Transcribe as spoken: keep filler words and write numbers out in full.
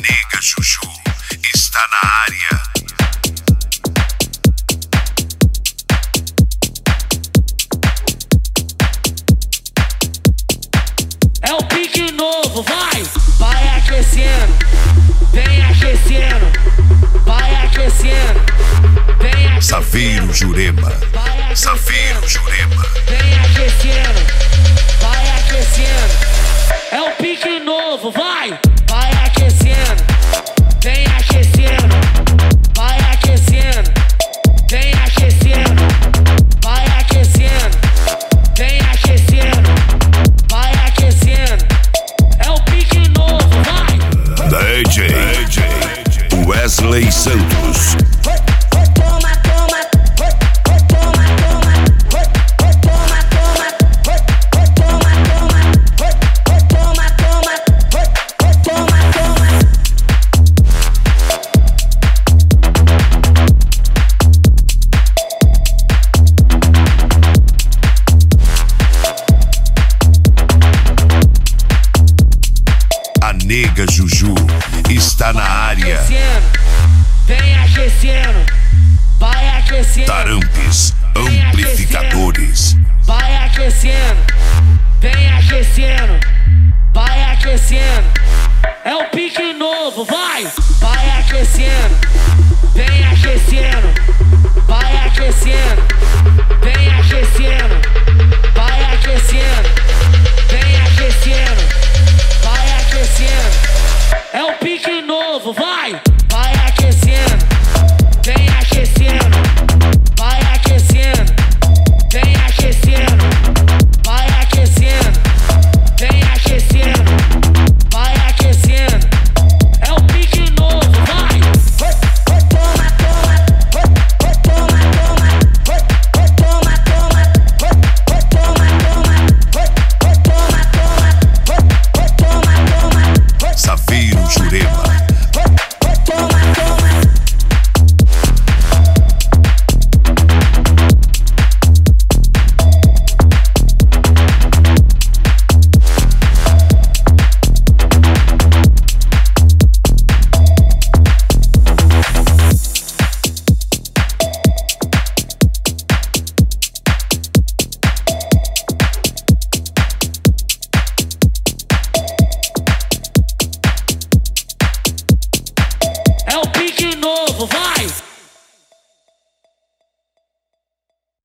Nega Juju está na área. É o pique novo, vai! Vai aquecendo, vem aquecendo, vai aquecendo, vem aquecendo. Saveiro Jurema, Saveiro Jurema. Vem aquecendo, vai aquecendo. É o pique novo, vai! Vai aquecendo, vem aquecendo, vai aquecendo, vem aquecendo, vai aquecendo, vem aquecendo, vai aquecendo. É o pique novo, vai! D J, D J Wesley Santos. Nega Juju está na área. Vem aquecendo, vai aquecendo. Tarampes Amplificadores. Vai aquecendo, vem aquecendo.